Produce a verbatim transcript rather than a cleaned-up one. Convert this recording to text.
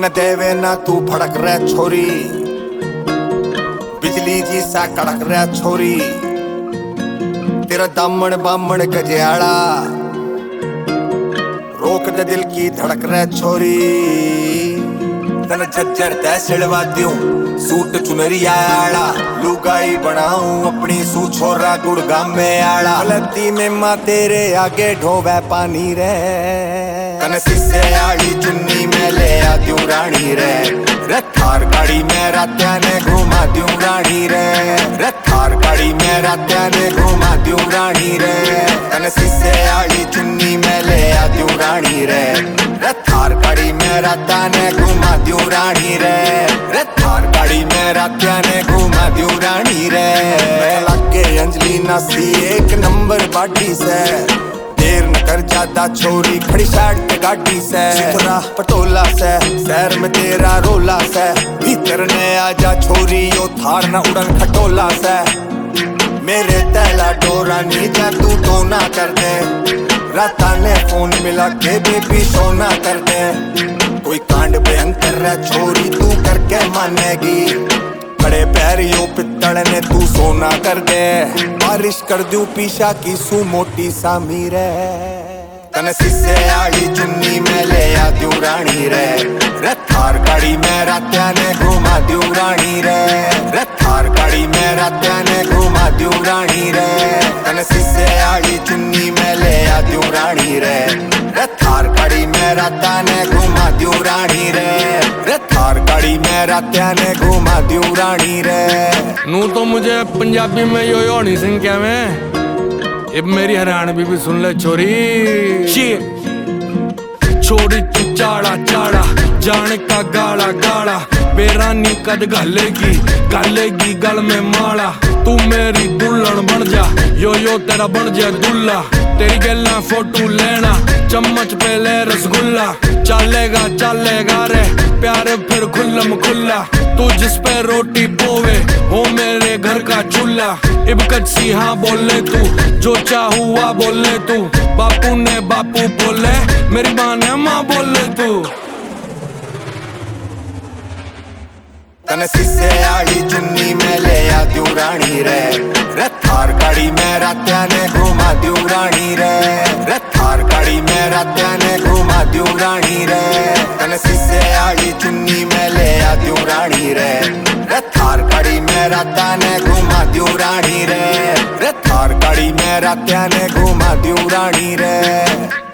तन देवे ना तू भड़क रह छोरी, बिजली जी सा कड़क रह छोरी। तेरा दामन बामन गजियाड़ा, रोक दे दिल की धड़क रह छोरी। तन झज्जर तै सिलवा दूं सूट चुनरिया आड़ा, लुगाई बनाऊं अपनी सू छोरा गुड़गाम में आड़ा। गलती में माँ तेरे आगे ढोवे पानी रे, तन शीशे आड़ी चुन्नी में ले आ दूं रानी रे। रथार गाड़ी में रात्या ने घुमा दूं रानी रे, रथार गाड़ी में रात्या ने घुमा दूं रानी रे। तन शीशे आड़ी चुन्नी में ले आ दूं रानी रे, रथार गाड़ी में रात्या ने घुमा दूं रानी रे, रथार गाड़ी में रात्या ने घुमा दूं रानी रे। लागे अंजलि नासी एक नंबर बाटी से, देर न कर ज्यादा छोरी खड़ी साइड पे गाड़ी से। चितरा पटोला से शहर में तेरा रोला से, भीतर ने आजा छोरी यो थार न उड़न खटोला से। मेरे तैला डोरा नीचा तू तो ना कर दे, राता ने फोन मिला के बेबी सोना कर दे। कोई कांड भयंकर है छोरी तू करके मानेगी, बड़े पैरियों पित्तड़ ने तू सोना कर दे। बारिश कर दूं पीछा की सू मोटी सा मीरे, तन शीशे आड़ी चुन्नी में ले आ दूं रानी रे। रथार गाड़ी में रात्या ने घुमा दूं रानी रे, रथार गाड़ी में रात्या ने घुमा दूं रानी रे। तन शीशे आड़ी चुन्नी में ले आ दूं रानी रे, रथार गाड़ी में रात्या ने घुमा दूं रानी रे, रथार गाड़ी में रात्या ने घुमा दूं रानी रे। नू तो मुझे पंजाबी में यो यो नहीं सिंह क्या मैं, अब मेरी हरियाणवी भी सुन ले छोरी। छोड़ी तू चाड़ा चाड़ा जाने का गाड़ा गाड़ा, बेरानी कद घालेगी घालेगी गल में माला। तू मेरी दुल्हन बन जा, यो यो तेरा बन जा दुल्ला। तेरी गल्ला फोटो लेना चम्मच पे ले रसगुल्ला, चलेगा चलेगा रे प्यारे फिर खुल्लम खुल्ला। तू जिस पे रोटी पोवे हो मेरे घर का चूल्हा। इब कच्ची हाँ बोले तू, जो चाहुआ बोले तू। बापू ने बापू बोले, मेरी माँ ने माँ बोले तू। तन शीशे आड़ी चुन्नी में ले आ दूं रानी रे, रथार गाड़ी में रात्या ने घुमा दूं रानी रे, रथार गाड़ी में रात्या ने घुमा दूं रानी रे। तन शीशे आड़ी चुन्नी में ले आ दूं रानी रे, रथार गाड़ी में रात्या ने घुमा दूं रानी रे, रथार गाड़ी में रात्या ने घुमा दूं रानी रे।